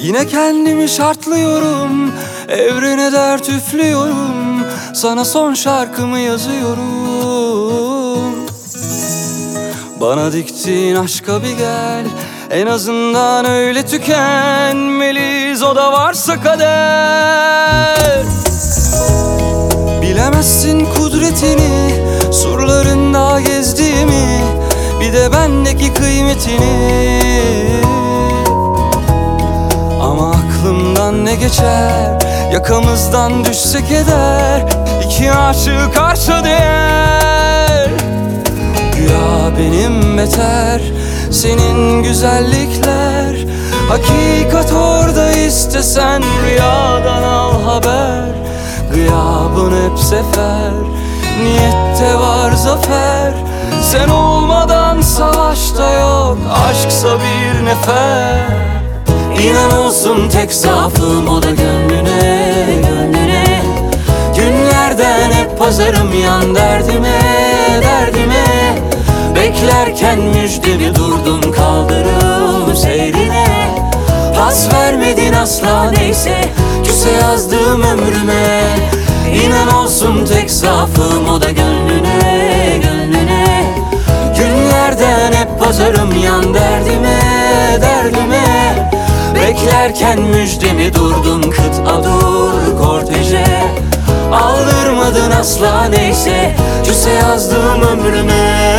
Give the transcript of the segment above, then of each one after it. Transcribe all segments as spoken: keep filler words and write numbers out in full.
Yine kendimi şartlıyorum, evrene dert üflüyorum, sana son şarkımı yazıyorum. Bana diktiğin aşka bir gel, en azından öyle tükenmeliyiz, o da varsa kader. Bilemezsin kudretini, surlarında gezdiğimi, bir de bendeki kıymetini. Ama aklımdan ne geçer, yakamızdan düşsek eder, İki aşık arşa değer. Güya benim beter, senin güzellikler, hakikat orada, istesen rüyadan al haber. Gıyabın hep sefer, niyette var zafer, sen olmadan savaşta yok, aşksa bir nefer. İnan olsun tek zaafım, o da gönlüne, gönlüne. Günlerden hep pazarım, yan derdime, derdime. Beklerken müjdemi durdum kaldırım seyrine. Pas vermedin asla neyse, küse yazdım ömrüme. İnan olsun tek zaafım, o da gönlüne, gönlüne. Günlerden hep pazarım, yan derdime, derdime. Beklerken müjdemi durdum kıta dur korteje. Aldırmadın asla neyse, küse yazdım ömrüme.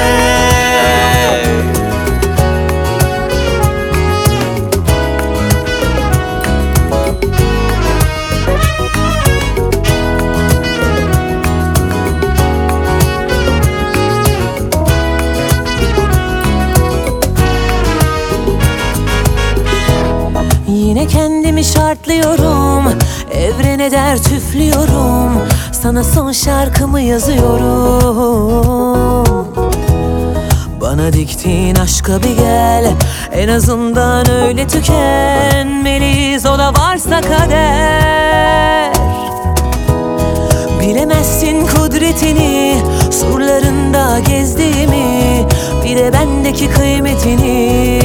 Yine kendimi şartlıyorum, evrene dert üflüyorum, sana son şarkımı yazıyorum. Bana diktiğin aşka bir gel, en azından öyle tükenmeliyiz, o da varsa kader. Bilemezsin kudretini, surlarında gezdiğimi, bir de bendeki kıymetini.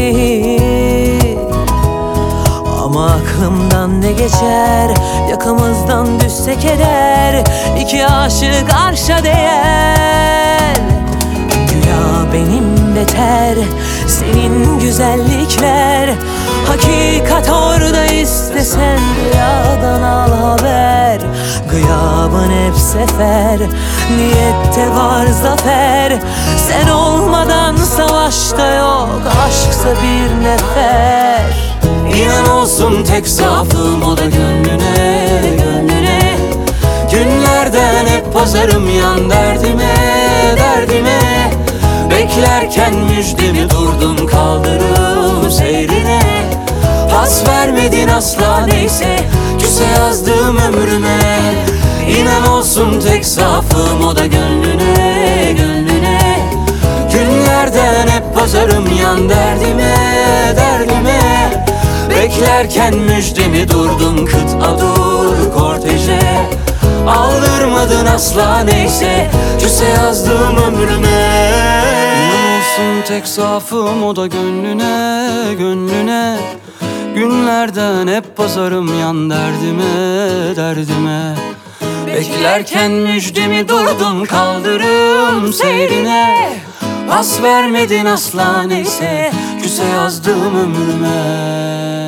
Ama aklımdan ne geçer, yakamızdan düşse keder, İki aşık arşa değer. Güya benim beter, senin güzellikler, hakikat orada, istesen rüyadan al haber. Gıyabın hep sefer, niyette var zafer, sen olmadan savaşta yok, aşksa bir nefer. İnan olsun tek zaafım, o da gönlüne, gönlüne. Günlerden hep pazarım, yan derdime, derdime. Beklerken müjdemi durdum kaldırım seyrine. Pas vermedin asla neyse, küse yazdım ömrüme. İnan olsun tek zaafım, o da gönlüne, gönlüne. Günlerden hep pazarım, yan derdime, derdime. Beklerken müjdemi durdum kıta dur korteje. Aldırmadın asla neyse, küse yazdım ömrüme. İnan olsun tek zaafım, o da gönlüne, gönlüne. Günlerden hep pazarım, yan derdime, derdime. Beklerken müjdemi durdum kaldırım seyrine. Pas vermedin asla neyse, küse yazdım ömrüme.